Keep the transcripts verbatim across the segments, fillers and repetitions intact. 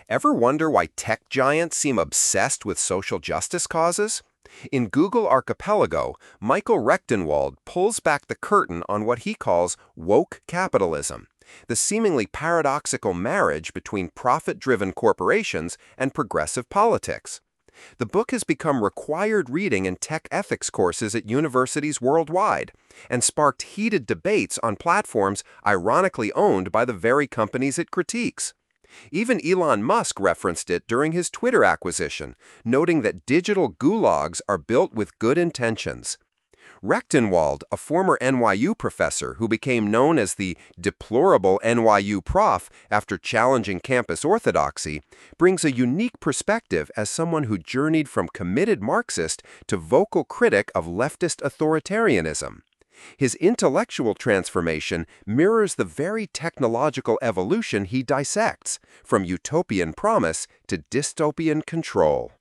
Ever wonder why tech giants seem obsessed with social justice causes? In Google Archipelago, Michael Rectenwald pulls back the curtain on what he calls woke capitalism, the seemingly paradoxical marriage between profit-driven corporations and progressive politics. The book has become required reading in tech ethics courses at universities worldwide and sparked heated debates on platforms ironically owned by the very companies it critiques. Even Elon Musk referenced it during his Twitter acquisition, noting that digital gulags are built with good intentions. Rectenwald, a former N Y U professor who became known as the deplorable N Y U prof after challenging campus orthodoxy, brings a unique perspective as someone who journeyed from committed Marxist to vocal critic of leftist authoritarianism. His intellectual transformation mirrors the very technological evolution he dissects, from utopian promise to dystopian control.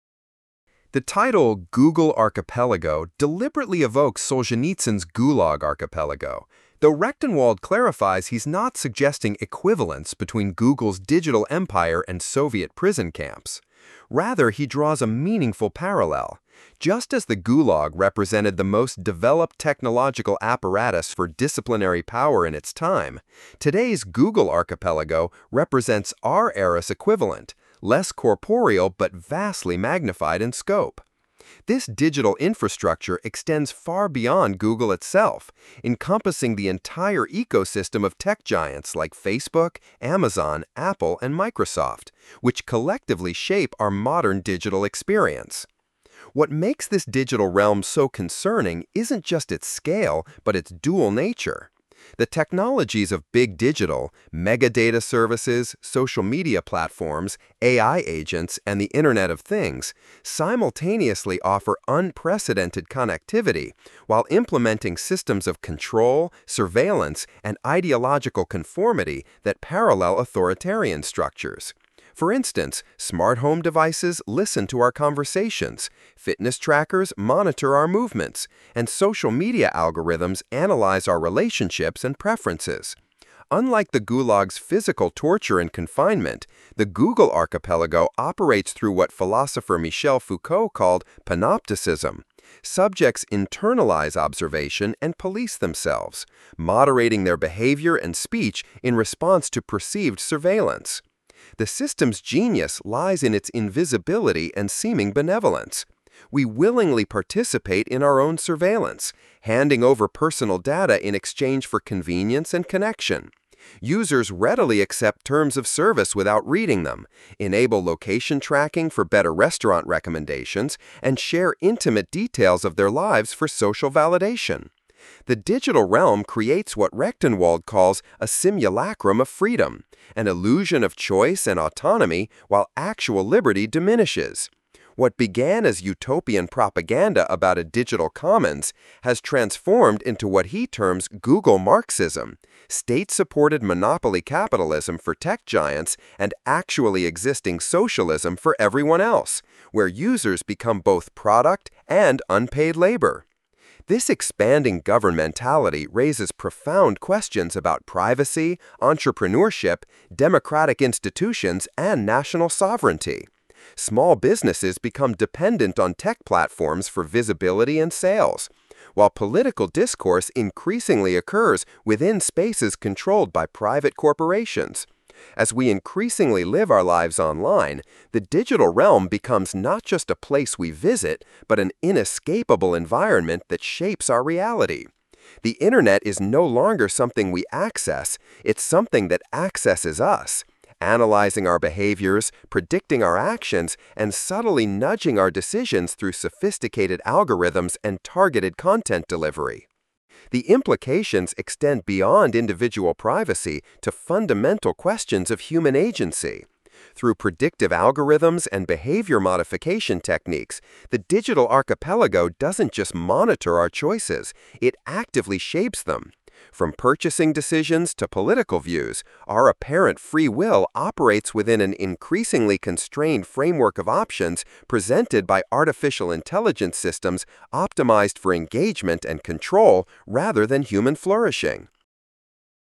The title Google Archipelago deliberately evokes Solzhenitsyn's Gulag Archipelago, though Rectenwald clarifies he's not suggesting equivalence between Google's digital empire and Soviet prison camps. Rather, he draws a meaningful parallel. Just as the Gulag represented the most developed technological apparatus for disciplinary power in its time, today's Google Archipelago represents our era's equivalent, less corporeal but vastly magnified in scope. This digital infrastructure extends far beyond Google itself, encompassing the entire ecosystem of tech giants like Facebook, Amazon, Apple, and Microsoft, which collectively shape our modern digital experience. What makes this digital realm so concerning isn't just its scale, but its dual nature. The technologies of big digital, mega data services, social media platforms, A I agents, and the Internet of Things simultaneously offer unprecedented connectivity while implementing systems of control, surveillance, and ideological conformity that parallel authoritarian structures. For instance, smart home devices listen to our conversations, fitness trackers monitor our movements, and social media algorithms analyze our relationships and preferences. Unlike the Gulag's physical torture and confinement, the Google Archipelago operates through what philosopher Michel Foucault called panopticism. Subjects internalize observation and police themselves, moderating their behavior and speech in response to perceived surveillance. The system's genius lies in its invisibility and seeming benevolence. We willingly participate in our own surveillance, handing over personal data in exchange for convenience and connection. Users readily accept terms of service without reading them, enable location tracking for better restaurant recommendations, and share intimate details of their lives for social validation. The digital realm creates what Rectenwald calls a simulacrum of freedom, an illusion of choice and autonomy while actual liberty diminishes. What began as utopian propaganda about a digital commons has transformed into what he terms Google Marxism, state-supported monopoly capitalism for tech giants and actually existing socialism for everyone else, where users become both product and unpaid labor. This expanding governmentality raises profound questions about privacy, entrepreneurship, democratic institutions, and national sovereignty. Small businesses become dependent on tech platforms for visibility and sales, while political discourse increasingly occurs within spaces controlled by private corporations. As we increasingly live our lives online, the digital realm becomes not just a place we visit, but an inescapable environment that shapes our reality. The Internet is no longer something we access, it's something that accesses us, analyzing our behaviors, predicting our actions, and subtly nudging our decisions through sophisticated algorithms and targeted content delivery. The implications extend beyond individual privacy to fundamental questions of human agency. Through predictive algorithms and behavior modification techniques, the digital archipelago doesn't just monitor our choices, it actively shapes them. From purchasing decisions to political views, our apparent free will operates within an increasingly constrained framework of options presented by artificial intelligence systems optimized for engagement and control rather than human flourishing.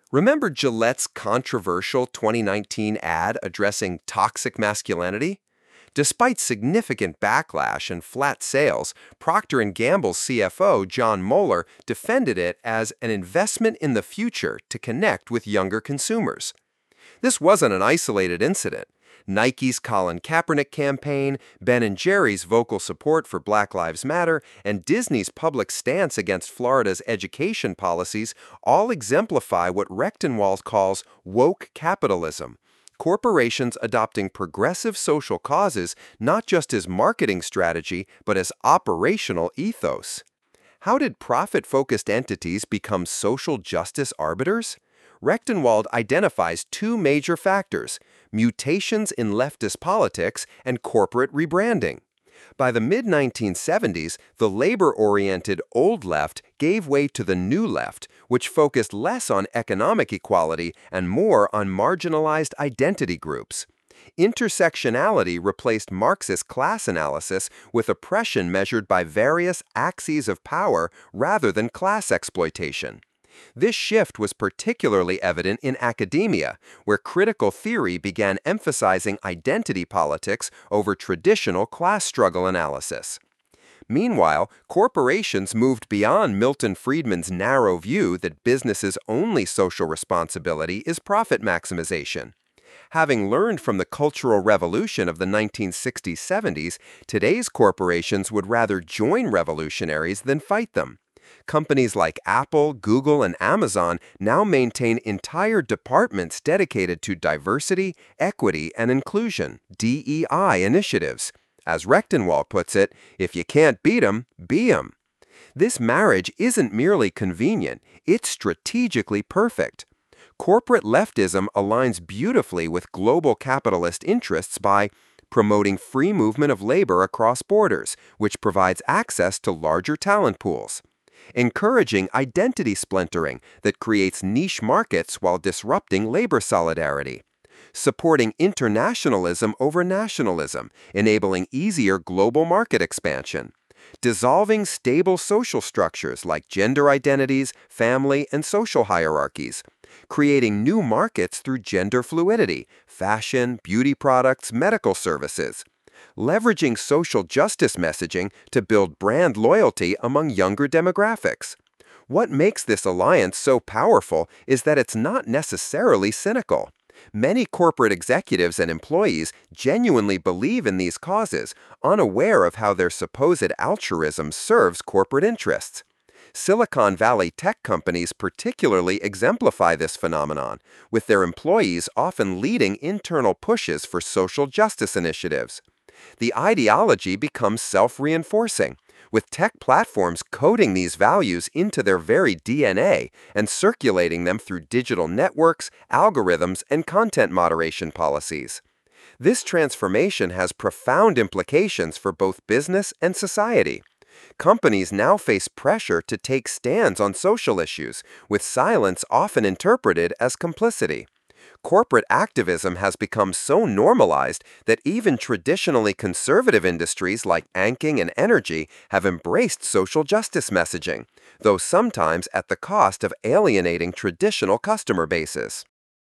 Remember Gillette's controversial twenty nineteen ad addressing toxic masculinity? Despite significant backlash and flat sales, Procter and Gamble's C F O, John Moeller, defended it as an investment in the future to connect with younger consumers. This wasn't an isolated incident. Nike's Colin Kaepernick campaign, Ben and Jerry's vocal support for Black Lives Matter, and Disney's public stance against Florida's education policies all exemplify what Rechtenwald calls woke capitalism. Corporations adopting progressive social causes not just as marketing strategy, but as operational ethos. How did profit-focused entities become social justice arbiters? Rechtenwald identifies two major factors: mutations in leftist politics and corporate rebranding. By the mid nineteen seventies, the labor-oriented Old Left gave way to the New Left, which focused less on economic equality and more on marginalized identity groups. Intersectionality replaced Marxist class analysis with oppression measured by various axes of power rather than class exploitation. This shift was particularly evident in academia, where critical theory began emphasizing identity politics over traditional class struggle analysis. Meanwhile, corporations moved beyond Milton Friedman's narrow view that businesses' only social responsibility is profit maximization. Having learned from the Cultural Revolution of the nineteen sixties seventies, today's corporations would rather join revolutionaries than fight them. Companies like Apple, Google, and Amazon now maintain entire departments dedicated to diversity, equity, and inclusion (D E I) initiatives. As Rechtenwald puts it, if you can't beat 'em, be 'em. This marriage isn't merely convenient, it's strategically perfect. Corporate leftism aligns beautifully with global capitalist interests by promoting free movement of labor across borders, which provides access to larger talent pools. Encouraging identity splintering that creates niche markets while disrupting labor solidarity. Supporting internationalism over nationalism, enabling easier global market expansion. Dissolving stable social structures like gender identities, family, and social hierarchies. Creating new markets through gender fluidity, fashion, beauty products, medical services. Leveraging social justice messaging to build brand loyalty among younger demographics. What makes this alliance so powerful is that it's not necessarily cynical. Many corporate executives and employees genuinely believe in these causes, unaware of how their supposed altruism serves corporate interests. Silicon Valley tech companies particularly exemplify this phenomenon, with their employees often leading internal pushes for social justice initiatives. The ideology becomes self-reinforcing, with tech platforms coding these values into their very D N A and circulating them through digital networks, algorithms, and content moderation policies. This transformation has profound implications for both business and society. Companies now face pressure to take stands on social issues, with silence often interpreted as complicity. Corporate activism has become so normalized that even traditionally conservative industries like banking and energy have embraced social justice messaging, though sometimes at the cost of alienating traditional customer bases.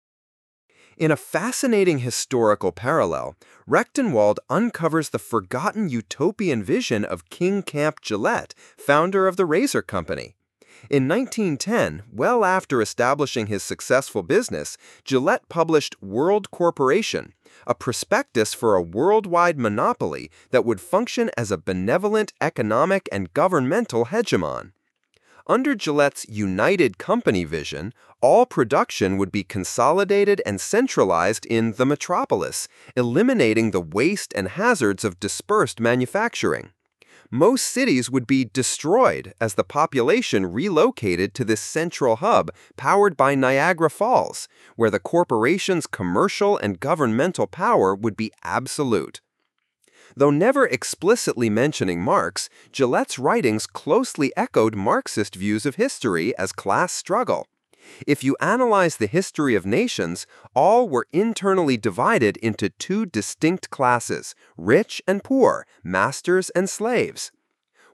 In a fascinating historical parallel, Rechtenwald uncovers the forgotten utopian vision of King Camp Gillette, founder of the Razor Company. In nineteen ten, well after establishing his successful business, Gillette published World Corporation, a prospectus for a worldwide monopoly that would function as a benevolent economic and governmental hegemon. Under Gillette's United Company vision, all production would be consolidated and centralized in the metropolis, eliminating the waste and hazards of dispersed manufacturing. Most cities would be destroyed as the population relocated to this central hub powered by Niagara Falls, where the corporation's commercial and governmental power would be absolute. Though never explicitly mentioning Marx, Gillette's writings closely echoed Marxist views of history as class struggle. If you analyze the history of nations, all were internally divided into two distinct classes, rich and poor, masters and slaves.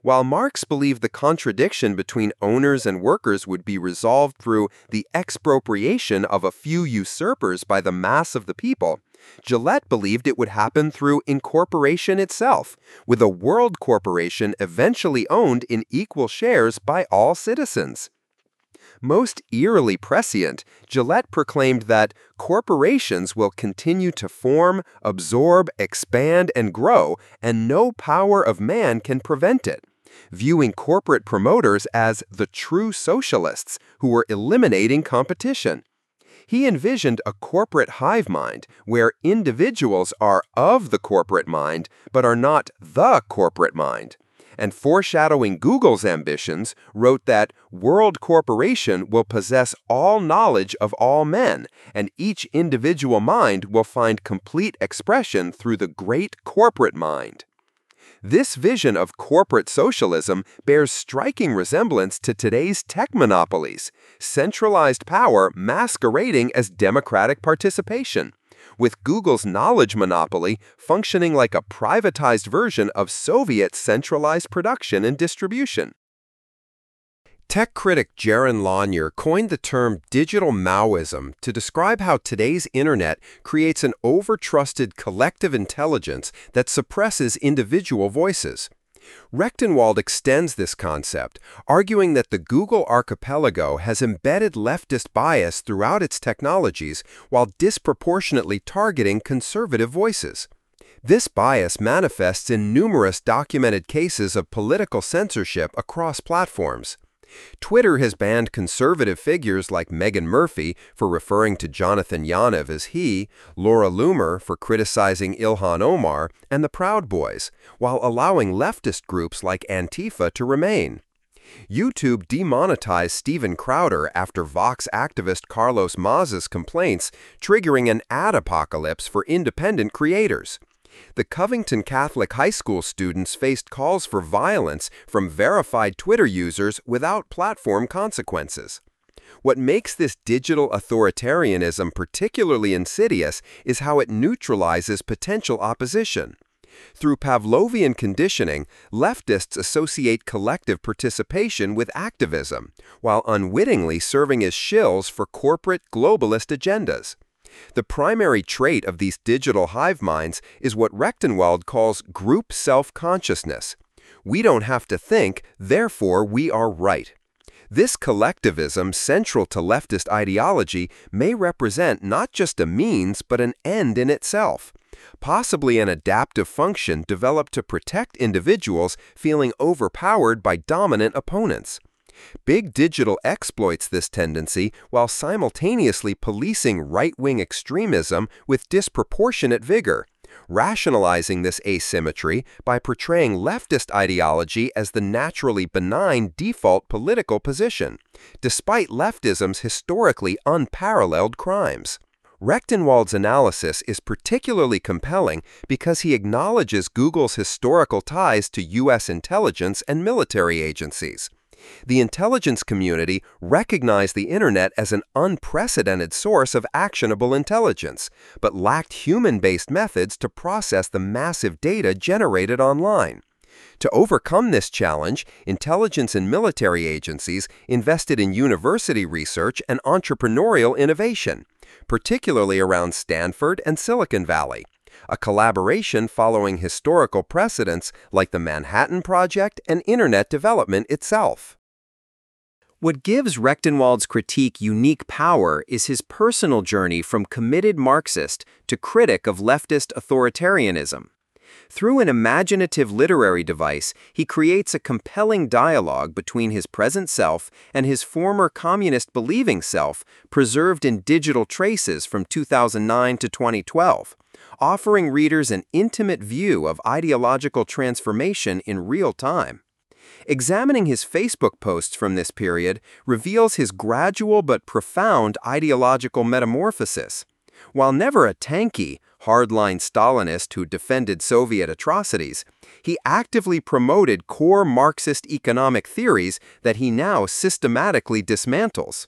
While Marx believed the contradiction between owners and workers would be resolved through the expropriation of a few usurpers by the mass of the people, Gillette believed it would happen through incorporation itself, with a world corporation eventually owned in equal shares by all citizens. Most eerily prescient, Gillette proclaimed that corporations will continue to form, absorb, expand, and grow, and no power of man can prevent it, viewing corporate promoters as the true socialists who were eliminating competition. He envisioned a corporate hive mind where individuals are of the corporate mind but are not the corporate mind, and foreshadowing Google's ambitions, wrote that World Corporation will possess all knowledge of all men, and each individual mind will find complete expression through the great corporate mind. This vision of corporate socialism bears striking resemblance to today's tech monopolies, centralized power masquerading as democratic participation, with Google's knowledge monopoly functioning like a privatized version of Soviet centralized production and distribution. Tech critic Jaron Lanier coined the term digital Maoism to describe how today's internet creates an over-trusted collective intelligence that suppresses individual voices. Rechtenwald extends this concept, arguing that the Google archipelago has embedded leftist bias throughout its technologies while disproportionately targeting conservative voices. This bias manifests in numerous documented cases of political censorship across platforms. Twitter has banned conservative figures like Meghan Murphy for referring to Jonathan Yaniv as he, Laura Loomer for criticizing Ilhan Omar, and the Proud Boys, while allowing leftist groups like Antifa to remain. YouTube demonetized Steven Crowder after Vox activist Carlos Maz's complaints, triggering an ad apocalypse for independent creators. The Covington Catholic High School students faced calls for violence from verified Twitter users without platform consequences. What makes this digital authoritarianism particularly insidious is how it neutralizes potential opposition. Through Pavlovian conditioning, leftists associate collective participation with activism, while unwittingly serving as shills for corporate globalist agendas. The primary trait of these digital hive minds is what Rechtenwald calls group self-consciousness. We don't have to think, therefore we are right. This collectivism central to leftist ideology may represent not just a means but an end in itself, possibly an adaptive function developed to protect individuals feeling overpowered by dominant opponents. Big Digital exploits this tendency while simultaneously policing right-wing extremism with disproportionate vigor, rationalizing this asymmetry by portraying leftist ideology as the naturally benign default political position, despite leftism's historically unparalleled crimes. Rechtenwald's analysis is particularly compelling because he acknowledges Google's historical ties to U S intelligence and military agencies. The intelligence community recognized the Internet as an unprecedented source of actionable intelligence, but lacked human-based methods to process the massive data generated online. To overcome this challenge, intelligence and military agencies invested in university research and entrepreneurial innovation, particularly around Stanford and Silicon Valley, a collaboration following historical precedents like the Manhattan Project and Internet development itself. What gives Rechtenwald's critique unique power is his personal journey from committed Marxist to critic of leftist authoritarianism. Through an imaginative literary device, he creates a compelling dialogue between his present self and his former communist-believing self, preserved in digital traces from two thousand nine to twenty twelve, offering readers an intimate view of ideological transformation in real time. Examining his Facebook posts from this period reveals his gradual but profound ideological metamorphosis. While never a tanky, hardline Stalinist who defended Soviet atrocities, he actively promoted core Marxist economic theories that he now systematically dismantles.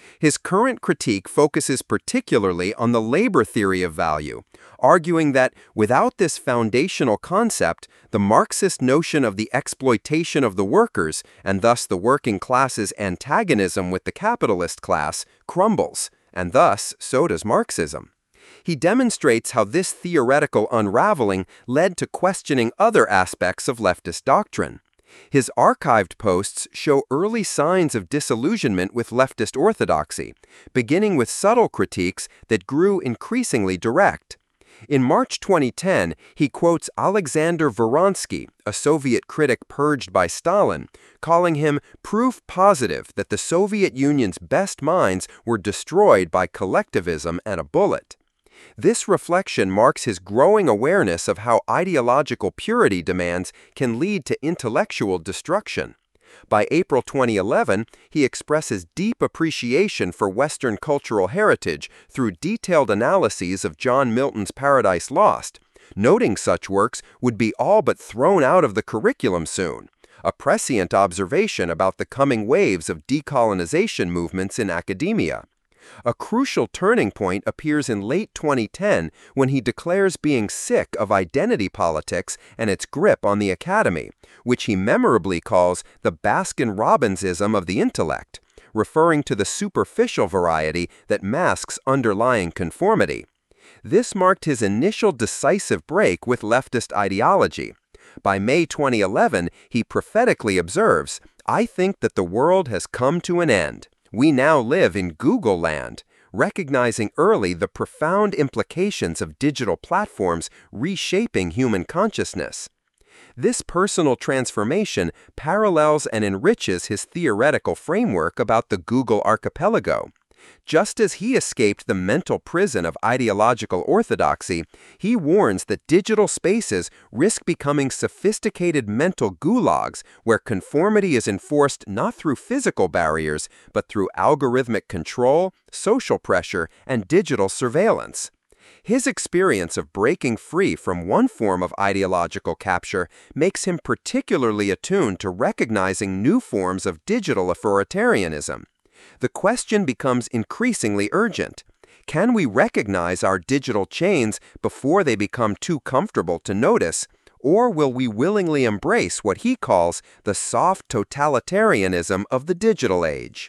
His current critique focuses particularly on the labor theory of value, arguing that without this foundational concept, the Marxist notion of the exploitation of the workers, and thus the working class's antagonism with the capitalist class, crumbles, and thus so does Marxism. He demonstrates how this theoretical unraveling led to questioning other aspects of leftist doctrine. His archived posts show early signs of disillusionment with leftist orthodoxy, beginning with subtle critiques that grew increasingly direct. In March twenty ten, he quotes Alexander Voronsky, a Soviet critic purged by Stalin, calling him proof positive that the Soviet Union's best minds were destroyed by collectivism and a bullet. This reflection marks his growing awareness of how ideological purity demands can lead to intellectual destruction. By April twenty eleven, he expresses deep appreciation for Western cultural heritage through detailed analyses of John Milton's Paradise Lost, noting such works would be all but thrown out of the curriculum soon, a prescient observation about the coming waves of decolonization movements in academia. A crucial turning point appears in late twenty ten when he declares being sick of identity politics and its grip on the academy, which he memorably calls the Baskin-Robbinsism of the intellect, referring to the superficial variety that masks underlying conformity. This marked his initial decisive break with leftist ideology. By May twenty eleven, he prophetically observes, "I think that the world has come to an end. We now live in Google land," recognizing early the profound implications of digital platforms reshaping human consciousness. This personal transformation parallels and enriches his theoretical framework about the Google archipelago. Just as he escaped the mental prison of ideological orthodoxy, he warns that digital spaces risk becoming sophisticated mental gulags where conformity is enforced not through physical barriers, but through algorithmic control, social pressure, and digital surveillance. His experience of breaking free from one form of ideological capture makes him particularly attuned to recognizing new forms of digital authoritarianism. The question becomes increasingly urgent. Can we recognize our digital chains before they become too comfortable to notice, or will we willingly embrace what he calls the soft totalitarianism of the digital age?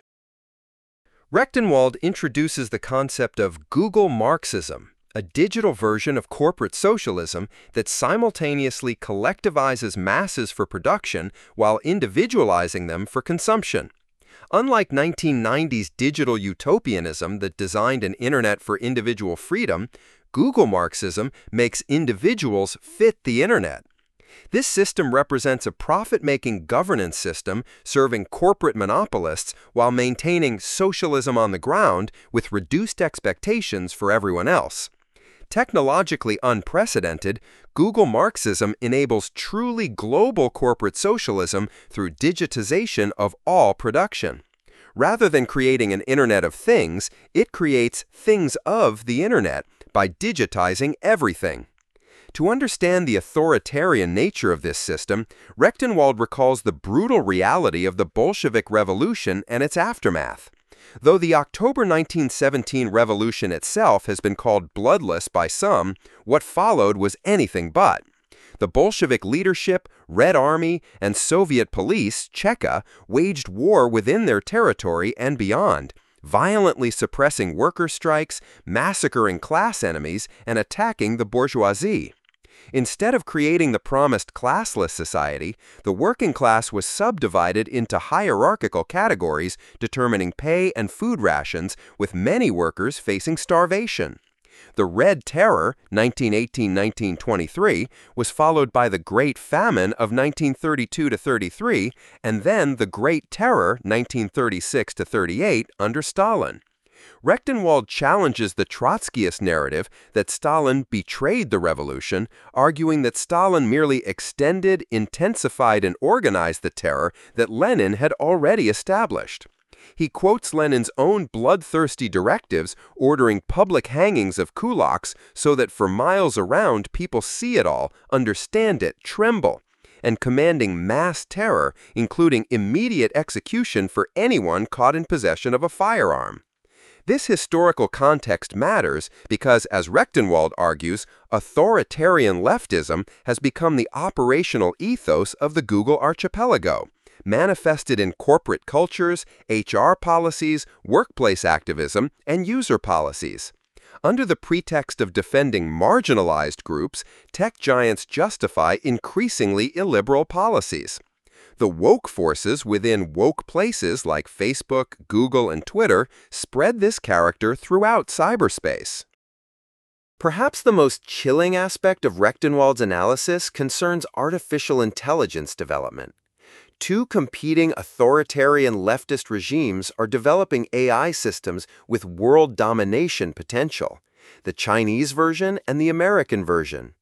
Rechtenwald introduces the concept of Google Marxism, a digital version of corporate socialism that simultaneously collectivizes masses for production while individualizing them for consumption. Unlike nineteen nineties digital utopianism that designed an internet for individual freedom, Google Marxism makes individuals fit the internet. This system represents a profit-making governance system serving corporate monopolists while maintaining socialism on the ground with reduced expectations for everyone else. Technologically unprecedented, Google Marxism enables truly global corporate socialism through digitization of all production. Rather than creating an Internet of Things, it creates things of the Internet by digitizing everything. To understand the authoritarian nature of this system, Rechtenwald recalls the brutal reality of the Bolshevik Revolution and its aftermath. Though the October nineteen seventeen revolution itself has been called bloodless by some, what followed was anything but. The Bolshevik leadership, Red Army, and Soviet police, Cheka, waged war within their territory and beyond, violently suppressing worker strikes, massacring class enemies, and attacking the bourgeoisie. Instead of creating the promised classless society, the working class was subdivided into hierarchical categories determining pay and food rations, with many workers facing starvation. The Red Terror, nineteen eighteen to nineteen twenty-three, was followed by the Great Famine of nineteen thirty-two to thirty-three, and then the Great Terror, nineteen thirty-six to thirty-eight, under Stalin. Rechtenwald challenges the Trotskyist narrative that Stalin betrayed the revolution, arguing that Stalin merely extended, intensified, and organized the terror that Lenin had already established. He quotes Lenin's own bloodthirsty directives ordering public hangings of kulaks so that for miles around people see it all, understand it, tremble, and commanding mass terror, including immediate execution for anyone caught in possession of a firearm. This historical context matters because, as Rechtenwald argues, authoritarian leftism has become the operational ethos of the Google archipelago, manifested in corporate cultures, H R policies, workplace activism, and user policies. Under the pretext of defending marginalized groups, tech giants justify increasingly illiberal policies. The woke forces within woke places like Facebook, Google, and Twitter spread this character throughout cyberspace. Perhaps the most chilling aspect of Rechtenwald's analysis concerns artificial intelligence development. Two competing authoritarian leftist regimes are developing A I systems with world domination potential, the Chinese version and the American version.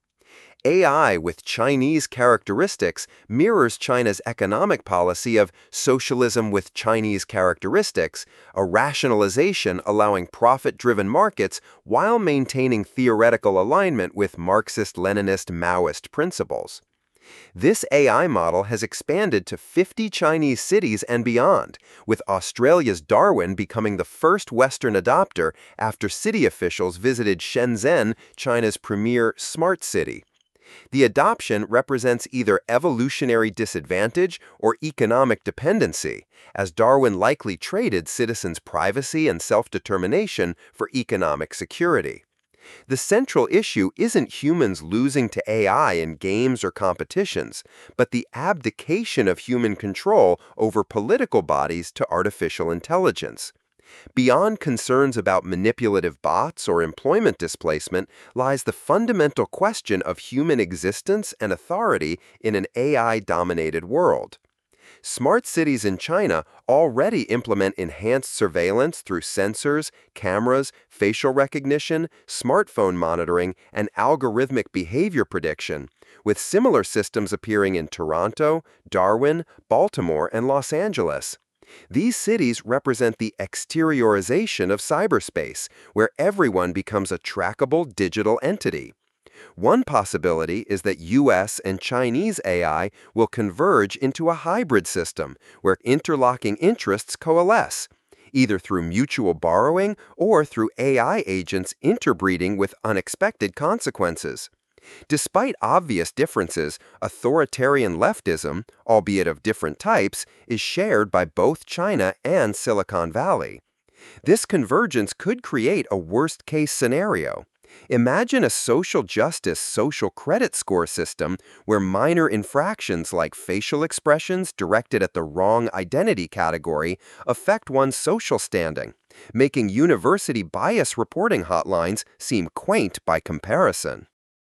A I with Chinese characteristics mirrors China's economic policy of socialism with Chinese characteristics, a rationalization allowing profit-driven markets while maintaining theoretical alignment with Marxist-Leninist Maoist principles. This A I model has expanded to fifty Chinese cities and beyond, with Australia's Darwin becoming the first Western adopter after city officials visited Shenzhen, China's premier smart city. The adoption represents either evolutionary disadvantage or economic dependency, as Darwin likely traded citizens' privacy and self-determination for economic security. The central issue isn't humans losing to A I in games or competitions, but the abdication of human control over political bodies to artificial intelligence. Beyond concerns about manipulative bots or employment displacement lies the fundamental question of human existence and authority in an A I-dominated world. Smart cities in China already implement enhanced surveillance through sensors, cameras, facial recognition, smartphone monitoring, and algorithmic behavior prediction, with similar systems appearing in Toronto, Darwin, Baltimore, and Los Angeles. These cities represent the exteriorization of cyberspace, where everyone becomes a trackable digital entity. One possibility is that U S and Chinese A I will converge into a hybrid system where interlocking interests coalesce, either through mutual borrowing or through A I agents interbreeding with unexpected consequences. Despite obvious differences, authoritarian leftism, albeit of different types, is shared by both China and Silicon Valley. This convergence could create a worst-case scenario. Imagine a social justice social credit score system where minor infractions like facial expressions directed at the wrong identity category affect one's social standing, making university bias reporting hotlines seem quaint by comparison.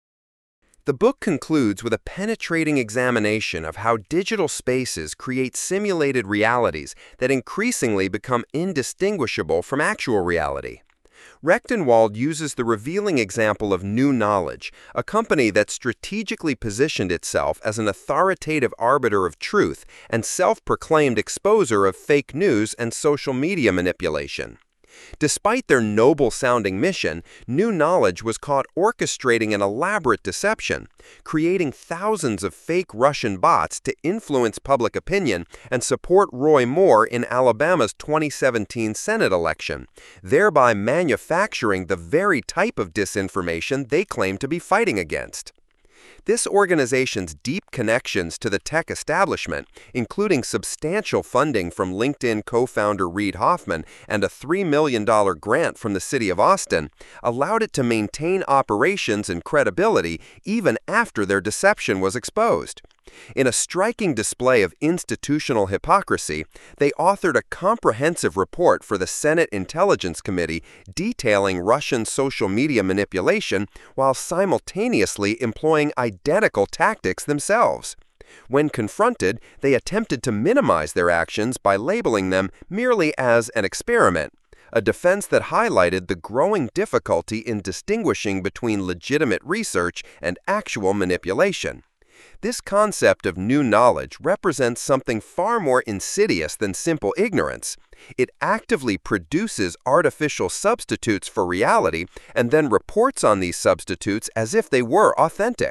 The book concludes with a penetrating examination of how digital spaces create simulated realities that increasingly become indistinguishable from actual reality. Rechtenwald uses the revealing example of New Knowledge, a company that strategically positioned itself as an authoritative arbiter of truth and self-proclaimed exposer of fake news and social media manipulation. Despite their noble-sounding mission, New Knowledge was caught orchestrating an elaborate deception, creating thousands of fake Russian bots to influence public opinion and support Roy Moore in Alabama's twenty seventeen Senate election, thereby manufacturing the very type of disinformation they claim to be fighting against. This organization's deep connections to the tech establishment, including substantial funding from LinkedIn co-founder Reid Hoffman and a three million dollar grant from the city of Austin, allowed it to maintain operations and credibility even after their deception was exposed. In a striking display of institutional hypocrisy, they authored a comprehensive report for the Senate Intelligence Committee detailing Russian social media manipulation while simultaneously employing identical tactics themselves. When confronted, they attempted to minimize their actions by labeling them merely as an experiment, a defense that highlighted the growing difficulty in distinguishing between legitimate research and actual manipulation. This concept of new knowledge represents something far more insidious than simple ignorance. It actively produces artificial substitutes for reality and then reports on these substitutes as if they were authentic.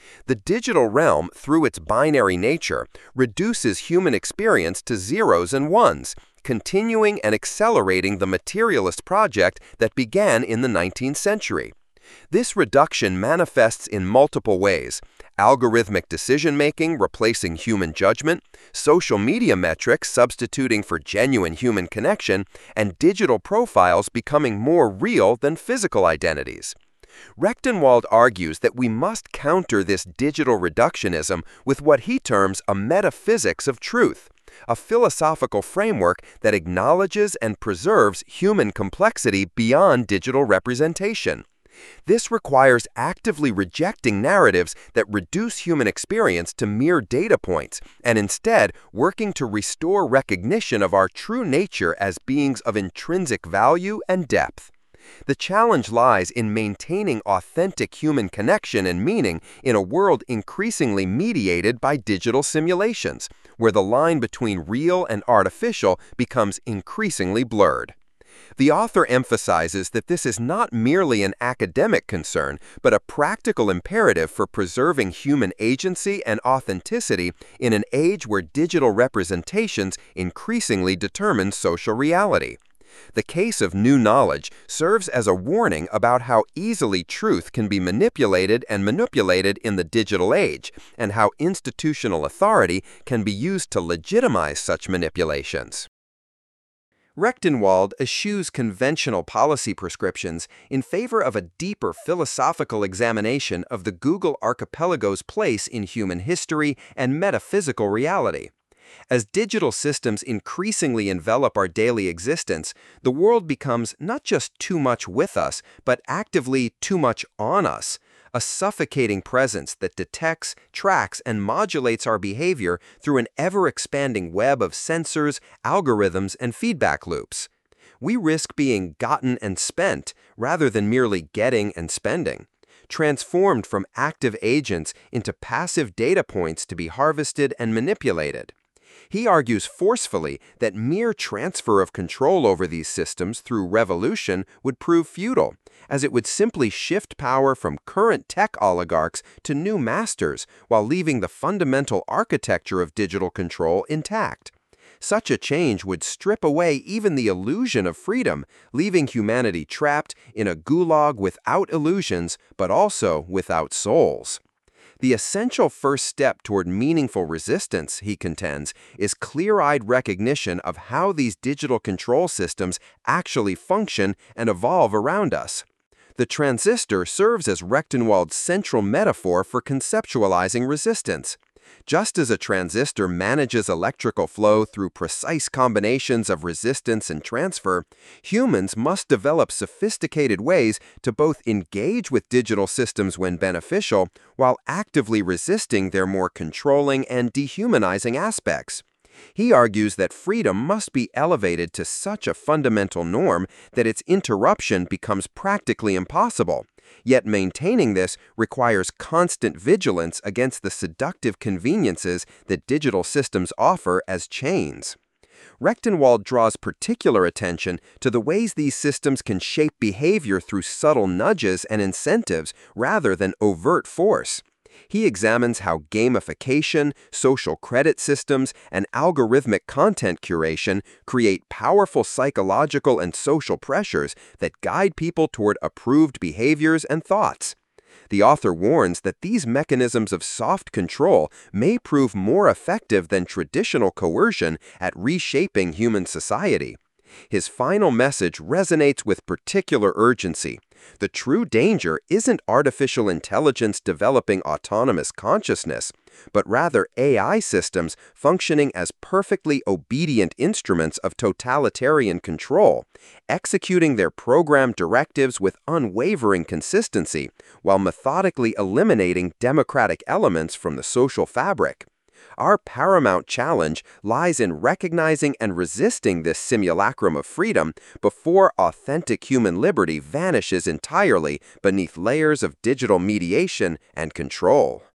The digital realm, through its binary nature, reduces human experience to zeros and ones, continuing and accelerating the materialist project that began in the nineteenth century. This reduction manifests in multiple ways: algorithmic decision-making replacing human judgment, social media metrics substituting for genuine human connection, and digital profiles becoming more real than physical identities. Rechtenwald argues that we must counter this digital reductionism with what he terms a metaphysics of truth, a philosophical framework that acknowledges and preserves human complexity beyond digital representation. This requires actively rejecting narratives that reduce human experience to mere data points and instead working to restore recognition of our true nature as beings of intrinsic value and depth. The challenge lies in maintaining authentic human connection and meaning in a world increasingly mediated by digital simulations, where the line between real and artificial becomes increasingly blurred. The author emphasizes that this is not merely an academic concern, but a practical imperative for preserving human agency and authenticity in an age where digital representations increasingly determine social reality. The case of new knowledge serves as a warning about how easily truth can be manipulated and manipulated in the digital age, and how institutional authority can be used to legitimize such manipulations. Rechtenwald eschews conventional policy prescriptions in favor of a deeper philosophical examination of the Google archipelago's place in human history and metaphysical reality. As digital systems increasingly envelop our daily existence, the world becomes not just too much with us, but actively too much on us, a suffocating presence that detects, tracks, and modulates our behavior through an ever-expanding web of sensors, algorithms, and feedback loops. We risk being gotten and spent rather than merely getting and spending, transformed from active agents into passive data points to be harvested and manipulated. He argues forcefully that mere transfer of control over these systems through revolution would prove futile, as it would simply shift power from current tech oligarchs to new masters while leaving the fundamental architecture of digital control intact. Such a change would strip away even the illusion of freedom, leaving humanity trapped in a gulag without illusions, but also without souls. The essential first step toward meaningful resistance, he contends, is clear-eyed recognition of how these digital control systems actually function and evolve around us. The transistor serves as Rechtenwald's central metaphor for conceptualizing resistance. Just as a transistor manages electrical flow through precise combinations of resistance and transfer, humans must develop sophisticated ways to both engage with digital systems when beneficial, while actively resisting their more controlling and dehumanizing aspects. He argues that freedom must be elevated to such a fundamental norm that its interruption becomes practically impossible. Yet maintaining this requires constant vigilance against the seductive conveniences that digital systems offer as chains. Rechtenwald draws particular attention to the ways these systems can shape behavior through subtle nudges and incentives rather than overt force. He examines how gamification, social credit systems, and algorithmic content curation create powerful psychological and social pressures that guide people toward approved behaviors and thoughts. The author warns that these mechanisms of soft control may prove more effective than traditional coercion at reshaping human society. His final message resonates with particular urgency. The true danger isn't artificial intelligence developing autonomous consciousness, but rather A I systems functioning as perfectly obedient instruments of totalitarian control, executing their programmed directives with unwavering consistency, while methodically eliminating democratic elements from the social fabric. Our paramount challenge lies in recognizing and resisting this simulacrum of freedom before authentic human liberty vanishes entirely beneath layers of digital mediation and control.